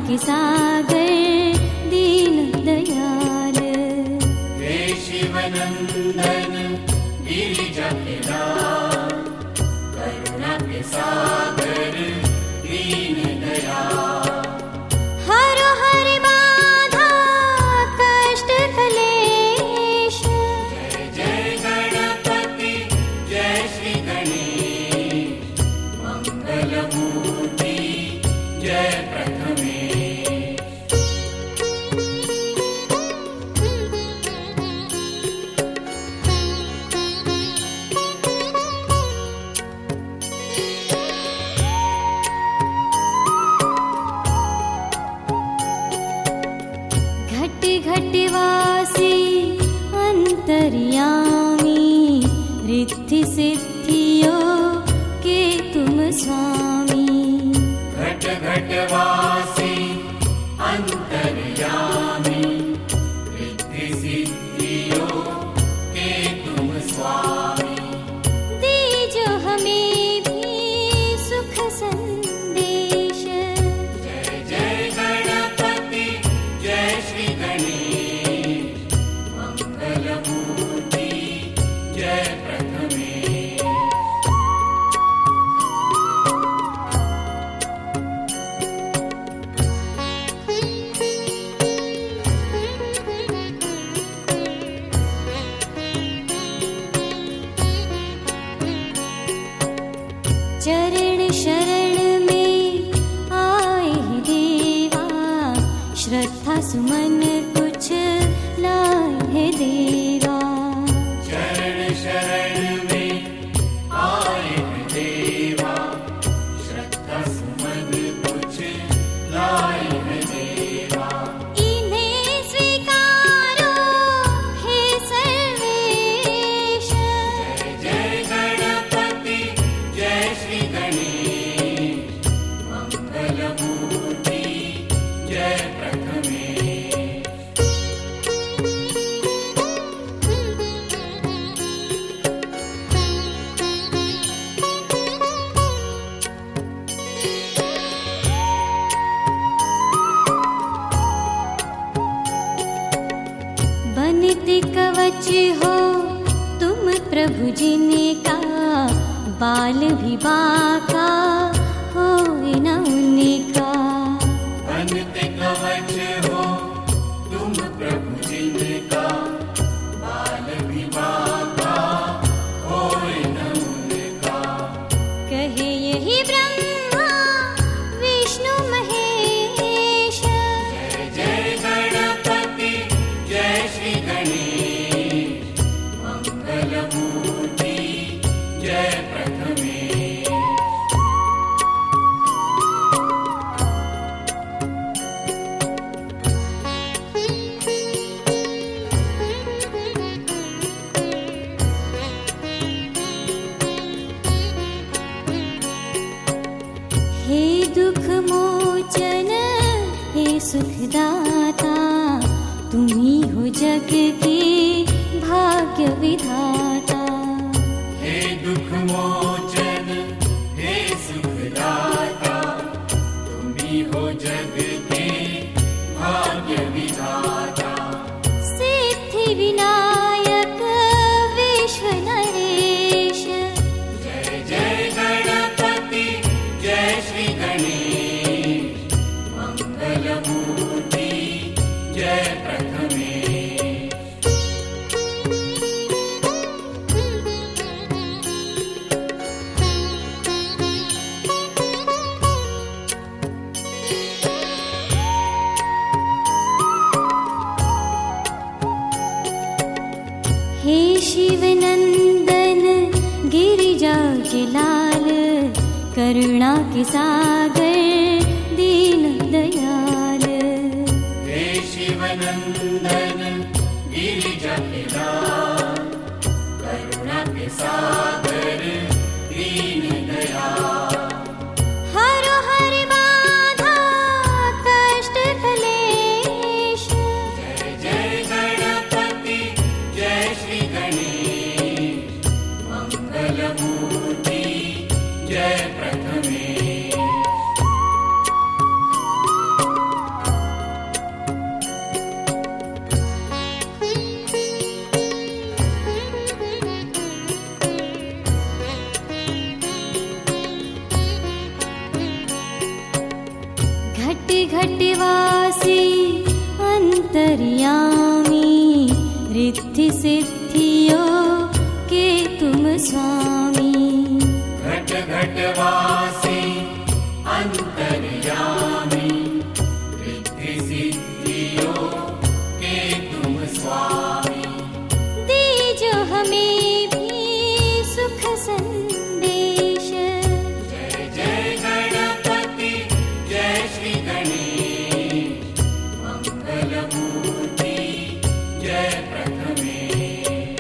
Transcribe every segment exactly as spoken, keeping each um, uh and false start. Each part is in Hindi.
के सागर दीन दयाल। हे शिवनंदन गिरिजा के लाल, करुणा के सागर दीन दयाल। हरो हरि बाधा कष्ट कलेश, जय जय गणपति जय श्री गणेश, मंगल मूर्ति जय प्रथमेश। घट घट वासी अंतर्यामी, रिद्धि सिद्धियों के तुम स्वामी। घट घट वासी अंतर्यामी, रिद्धि सिद्धियों के तुम स्वामी। दीजो हमें भी सुख संदेश, जय जय गणपति जय श्री गणेश, मंगल मूर्ति जय प्रथमेश। चरण शरण में आए हैं देवा, श्रद्धा सुमन कुछ लाए हैं देवा। चरण शरण में आए हैं देवा, श्रद्धा सुमन कुछ लाए हैं देवा। इन्हें स्वीकारो हे सर्वेश, जय जय गणपति जय श्री गणेश, मंगल मूर्ति जय प्रथमेश। बनते कवच हो तुम प्रभु जिनका, बाल भी बाका हो न उनका। बनते कवच हो तुम प्रभु जिनका, बाल भी बाका होए न उनका। कहे यही ब्रह्मा विष्णु महेश, जय जय गणपति जय श्री गणेश, मंगल मूर्ति जय प्रथमेश। हे दुख मोचन हे सुखदाता, तुम ही हो जग के भाग्य विधाता। हे दुख मोचन हे सुखदाता, तुम ही हो जग के भाग्य विधाता। सिद्धि विनायक विश्व नरेश, जय जय गणपति जय श्री गणेश, मंगल मूर्ति जय प्रथमेश। हे शिवनंदन गिरिजा के लाल, करुणा के सागर दीन दयाल। हे शिवनंदन गिरिजा के लाल, करुणा के सागर दीन दयाल। हरो हरि बाधा कष्ट कलेश, जय जय गणपति जय श्री गणेश, मंगल मूर्ति जय प्रथमेश। घटवासी अंतर्यामी, रिद्धि सिद्धियों के तुम स्वामी। घट घटवासी अंतर्यामी, रिद्धि सिद्धियों के तुम स्वामी। दीजो हमें भी सुख संदेश। जय जय गणपति जय श्री गणेश, मंगल मूर्ति जय प्रथमेश।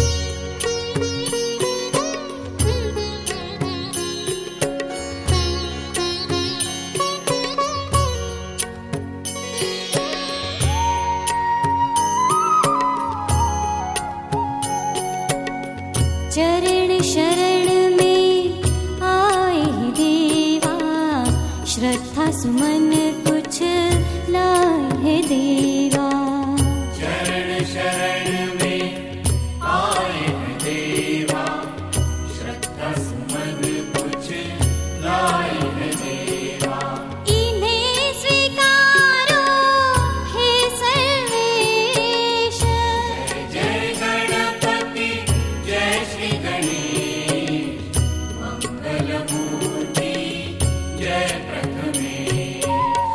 चरण शरण में आए देवा, श्रद्धा सुमन कुछ लाए देवा। चरण शरण में आए हैं देवा, श्रद्धा सुमन कुछ लाए हैं देवा। इन्हें स्वीकारो हे सर्वेश। जय जय गणपति जय श्री गणेश, मंगल मूर्ति जय प्रथमेश।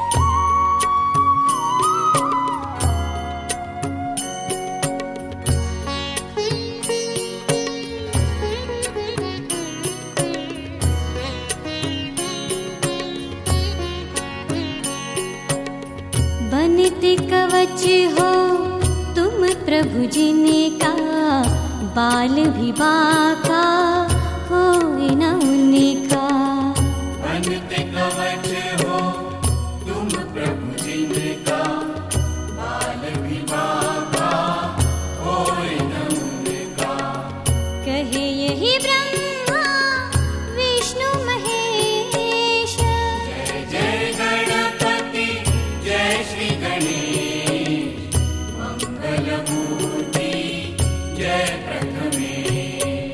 बनते कवच हो तुम प्रभु जिनका, बाल भी बाका हो न उनका। बनते कवच हो तुम प्रभु जिनका, बाल भी बाका होए न उनका। कहे यही ब्रह्मा विष्णु महेश। जय जय गणपति जय श्री गणेश, मंगल मूर्ति जय प्रथमेश।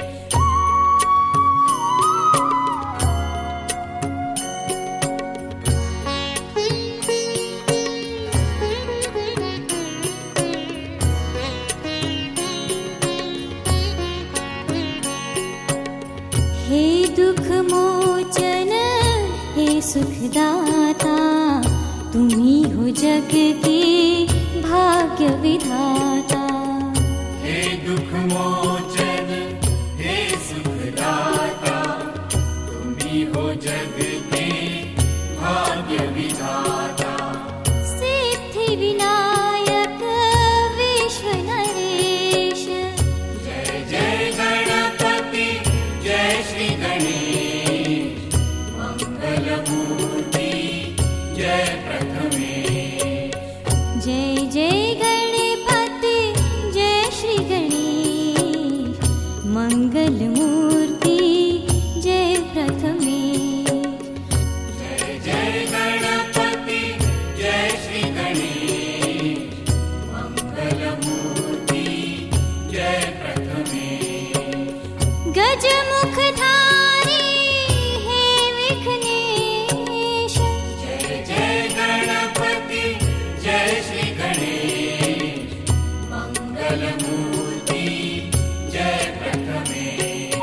हे दुख मोचन हे सुखदाता, तुम ही हो जग के भाग्य विधाता। हे दुख मोचन हे सुखदाता, तुम ही हो जग के भाग्य विधाता। सिद्धि विनायक विश्व नरेश। जय जय गणपति जय श्री गणेश, मंगल मूर्ति जय प्रथमेश। जय जय गणपति जय श्री गणेश, मंगल मूर्ति जय प्रथमेश। जय जय गणपति जय श्री गणेश, मंगल मूर्ति जय प्रथमेश। गज मुखधारी हे विघ्नेश। जय जय गणपति जय श्री गणेश, मंगल मूर्ति जय प्रथमेश।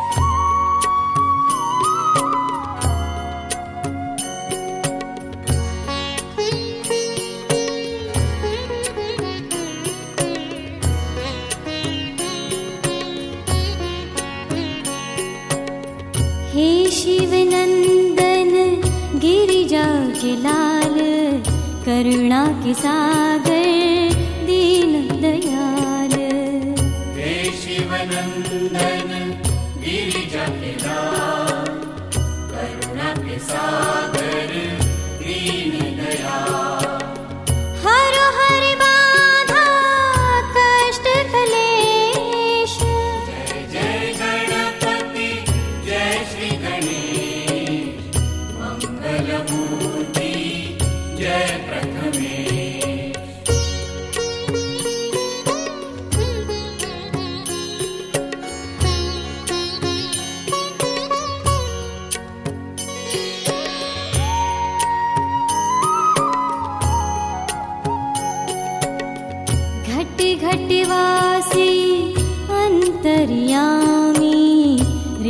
हे शिव नंदन गिरिजा के लाल, करुणा के सागर दीन दयाल। हे शिव नंदन गिरिजा के लाल, करुणा के सागर दीन दयाल। हर हर बाधा कष्ट कलेश। जय जय गणपति जय श्री गणेश, मंगल मूर्ति जय प्रथमेश।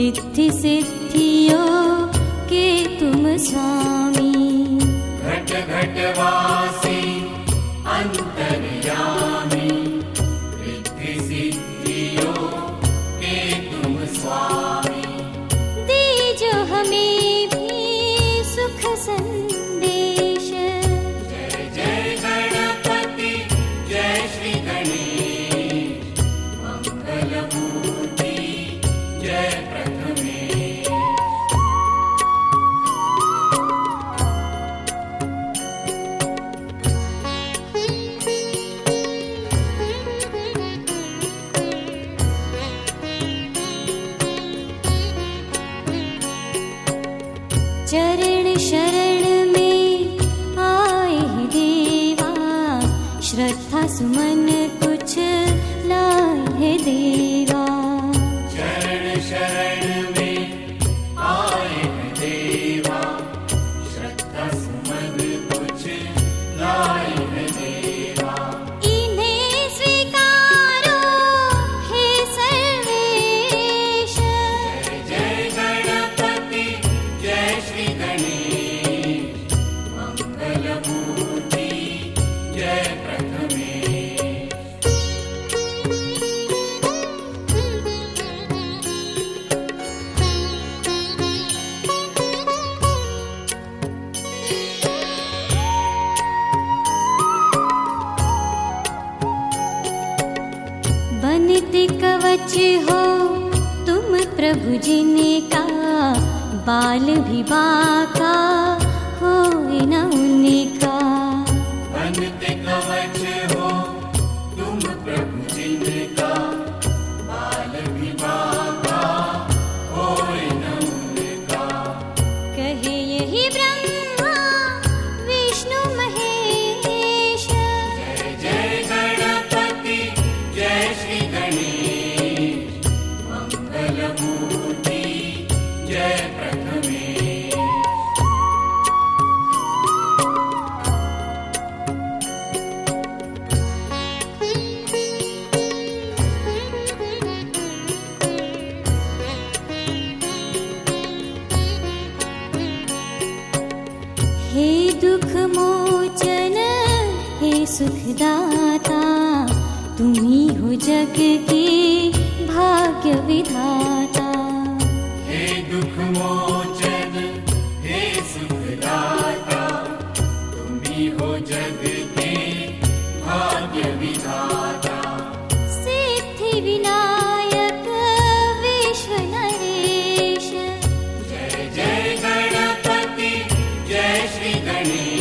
रिद्धि सिद्धियों के तुम स्वामी। घट घट वासी अंतर्यामी, रिद्धि सिद्धियों के तुम स्वामी। दीजो हमें भी सुख संदेश। जय जय गणपति जय श्री गणेश, मंगल मूर्ति जय प्रथमेश। चरण शरण में आए हैं देवा, श्रद्धा सुमन कुछ लाए हैं देवा। चरण शरण में आए हैं देवा, श्रद्धा सुमन कुछ लाए हैं देवा। इन्हें स्वीकारो हे सर्वेश। जय जय गणपति जय श्री गणेश, मंगल मूर्ति जय प्रथमेश। बनते कवच हो तुम प्रभु जिनका, बाल भी बाका हो न उनका। बनते कवच हो तुम प्रभु जिनका, बाल भी बाका होए न उनका। कहे यही ब्रह्मा विष्णु महेश। जय जय गणपति जय श्री गणेश, मंगल मूर्ति जय प्रथमेश। हे दुख मोचन हे सुखदाता, तुम ही हो जग के भाग्य विधाता। हे दुख मोचन हे सुखदाता, तुम ही हो जग के भाग्य विधाता। सिद्धि विनायक विश्व नरेश। जय जय गणपति जय श्री गणेश,